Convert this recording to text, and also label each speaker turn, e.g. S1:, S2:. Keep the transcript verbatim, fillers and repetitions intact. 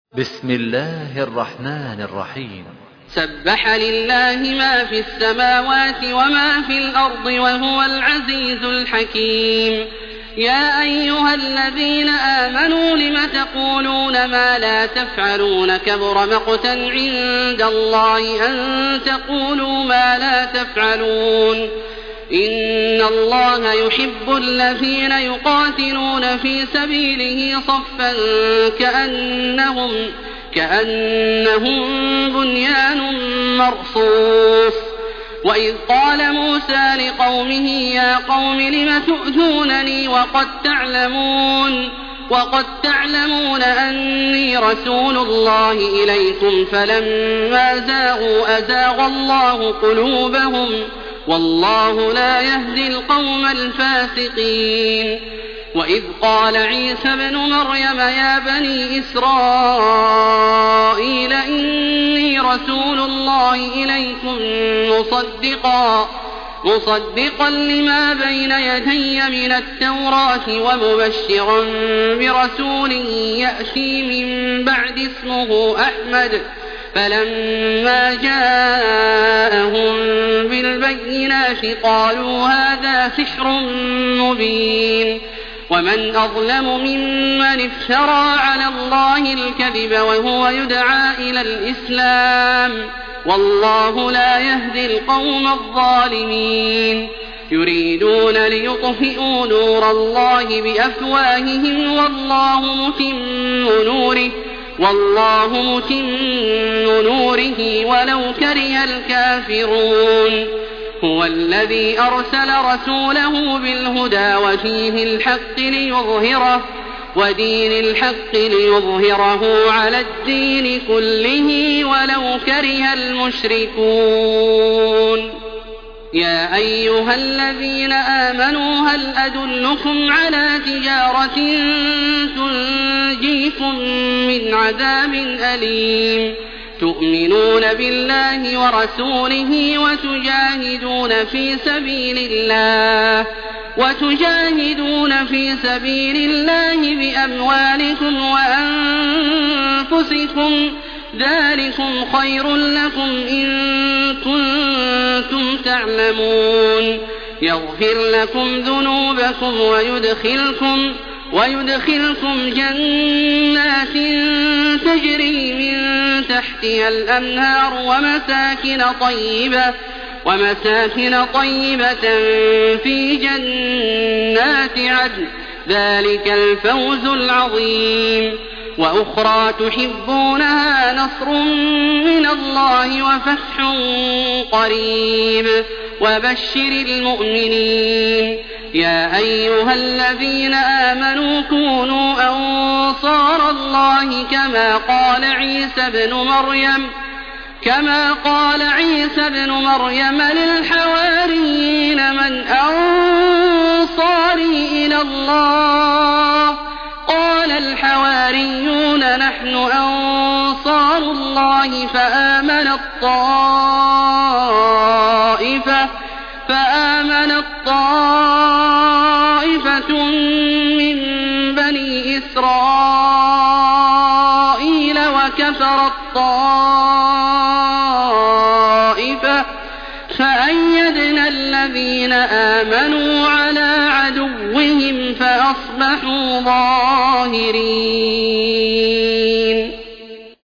S1: بسم الله الرحمن الرحيم.
S2: سبح لله ما في السماوات وما في الأرض وهو العزيز الحكيم. يا أيها الذين آمنوا لم تقولون ما لا تفعلون كبر مقتا عند الله أن تقولوا ما لا تفعلون. إن الله يحب الذين يقاتلون في سبيله صفا كأنهم, كأنهم بنيان مرصوص. وإذ قال موسى لقومه يا قوم لم تؤذونني وقد تعلمون, وقد تعلمون أني رسول الله إليكم فلما زاغوا أزاغ الله قلوبهم والله لا يهدي القوم الفاسقين. وإذ قال عيسى ابن مريم يا بني إسرائيل إني رسول الله إليكم مصدقا, مصدقا لما بين يدي من التوراة ومبشرا برسول يأتي من بعد اسمه أحمد. فلما جاءهم بالبينات قالوا هذا سحر مبين. ومن أظلم ممن افترى على الله الكذب وهو يدعى إلى الإسلام والله لا يهدي القوم الظالمين. يريدون ليطفئوا نور الله بأفواههم والله متم نوره والله متم نوره ولو كره الكافرون. هو الذي أرسل رسوله بالهدى ودين الحق ليظهره, ودين الحق ليظهره على الدين كله ولو كره المشركون. يا أيها الذين آمنوا هل أدلكم على تجارة تنجيكم من عذاب أليم تؤمنون بالله ورسوله وتجاهدون في سبيل الله وتجاهدون في سبيل الله بأموالكم وأنفسكم ذلكم خير لكم إن كنتم تعلمون. يغفر لكم ذنوبكم ويدخلكم ويدخلكم جنات تجري من تحتها الأنهار ومساكن طيبة, ومساكن طيبة في جنات عدن ذلك الفوز العظيم. وأخرى تحبونها نصر من الله وفتح قريب وبشر المؤمنين. يا أيها الذين آمنوا كونوا أنصار الله كما قال عيسى ابن مريم كما قال عيسى ابن مريم للحواريين من أنصاري إلى الله قال الحواريون نحن أنصار الله فآمنت طائفة فآمنت طائفة من بني إسرائيل وكفرت طائفة فأيدنا الذين آمنوا على عدوهم فأصبحوا ظاهرين.